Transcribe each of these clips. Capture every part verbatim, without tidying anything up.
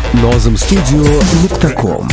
nozim studio nuqta com.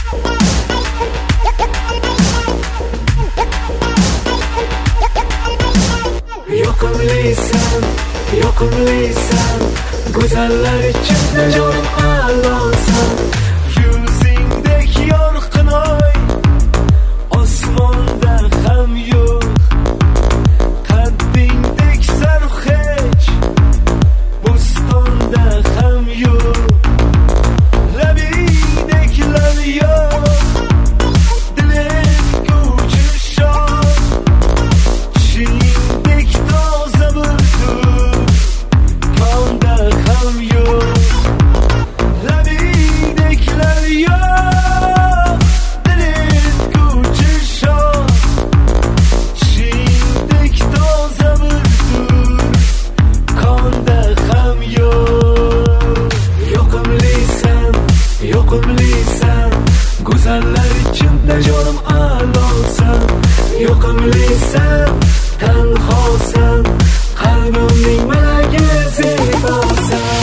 Yoqimlisan, yoqimlisan, go'zallar ichida jonim a'losan. Yuzingdek yorqin oy, osmonda ham yo'q. Qaddingdek sarxech, bo'stonda ham yo'q. Labingdek lal yo'q, dilim ko'chir shod. Chiningdek toza bultur, konda ham yo'q. Labingdek lal yo'q, dilim ko'chir shod. Chiningdek toza bultur, konda ham yo'q. Yoqimlisan, yoqimlisan, go'zallar ichida jonim a'losan. Yoqimlisan, tanhosan, qalbimning malagi zebosan.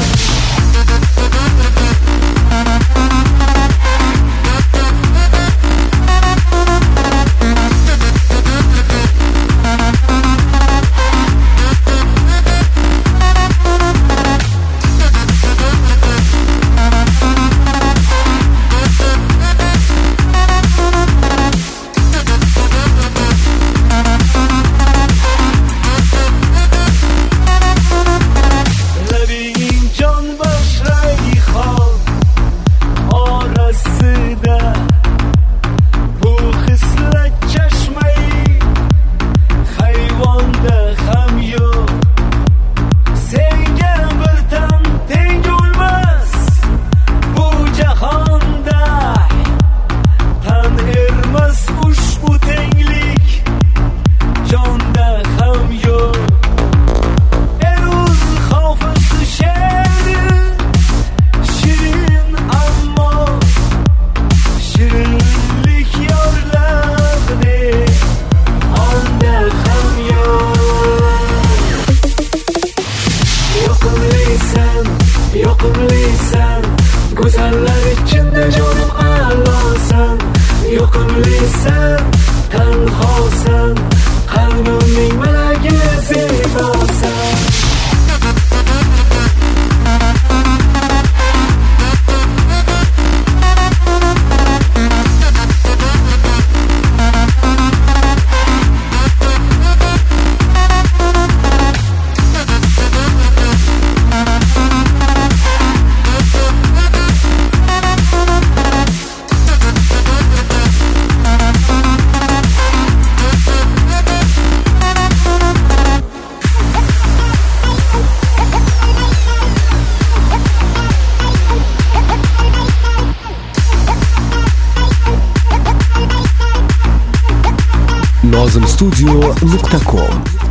Labing jon boshrayxon orasida, bu hislat chashmai hayvonda ham yo'q. Senga bir tan teng bo'lmas bu jahonda, tan ermas ushbu tenglik jonda ham yo'q. Eruz hofiz she'rin, shirin ammo shirinlik yorlardek onda ham yo'q. Yoqimlisan, yoqimlisan, go'zallar ichida jonim a'losan. Yoqimlisan, tanhosan, qalbimning malagi zebosan. nozim studio nuqta com.